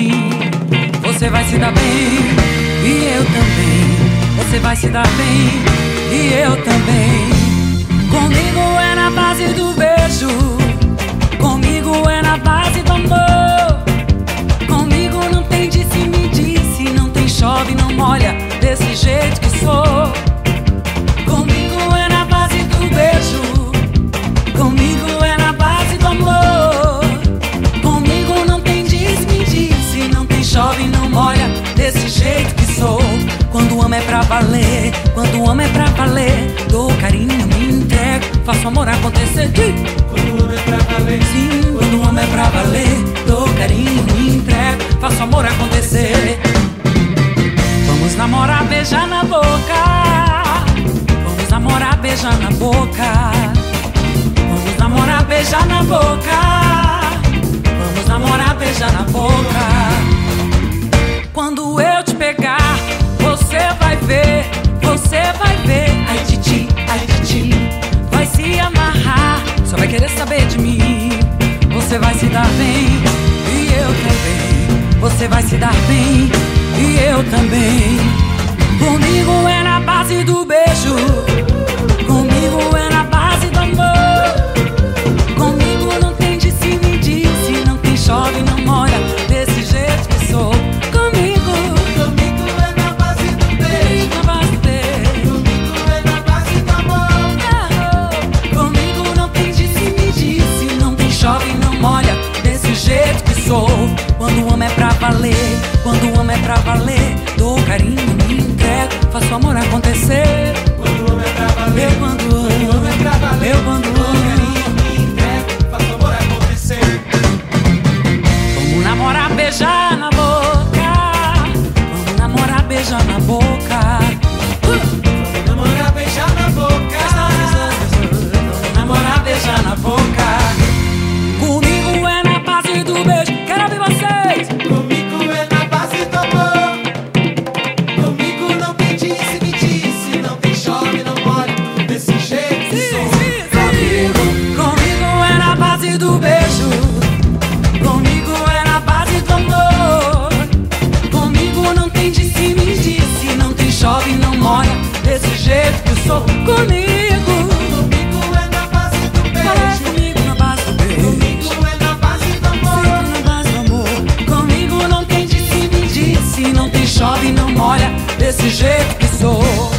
mim. Você vai se dar bem, e eu também. Você vai se dar bem, e eu também. Comigo é na base do beijo, comigo é na base do amor. Comigo não tem disse-me disse, não tem chove, não molha, desse jeito que sou. Comigo é na base do beijo, comigo é na base do amor. Comigo não tem disse-me disse, não tem chove, não molha, desse jeito que sou. Quando amo é pra valer, quando amo é pra valer, dou carinho, me entrego, faço amor acontecer. Quando amo é pra valer, sim, quando amo é pra valer, dou carinho, me entrego, faço amor acontecer. Vamos namorar, beijar na boca. Vamos namorar, beijar na boca. Vamos namorar, beijar na boca. Vamos namorar, beijar na boca. Quando eu te pegar, você vai ver, você vai ver. Ai titi, vai se amarrar, só vai querer saber de mim. Você vai se dar bem, e eu também. Você vai se dar bem, e eu também. Comigo é na base do beijo, comigo é na base do amor. Comigo não tem disse-me disse, não tem chove, não molha, desse jeito que sou. Comigo é na base do beijo, na base do beijo. comigo é na base do amor. Comigo não tem disse-me disse, não tem chove, não molha, desse jeito que sou. Quando amo é pra valer, quando amo é pra valer, dou carinho, me entrego, faço amor acontecer. Quando amo é pra valer, Eu quando amo, é pra valer, eu quando dou amo. carinho, me entrego, faço amor acontecer. Vamos namorar, beijar na boca. Vamos namorar, beijar na boca. Vamos namorar, beijar na boca. Vamos namorar, beijar na boca. Comigo é na base do beijo. Quero ouvir vocês. Comigo é na base do amor. Comigo não tem disse-me disse, não tem chove, não molha, desse jeito que sou. Comigo é na base do beijo, comigo é na base do amor. Comigo não tem disse-me disse, não tem chove, não molha, desse jeito que eu sou. Comigo É na base do fala beijo. comigo na base do beijo, Comigo é na base do amor. na base do amor. Comigo não tem disse-me disse, não tem chove, não molha, desse jeito que sou.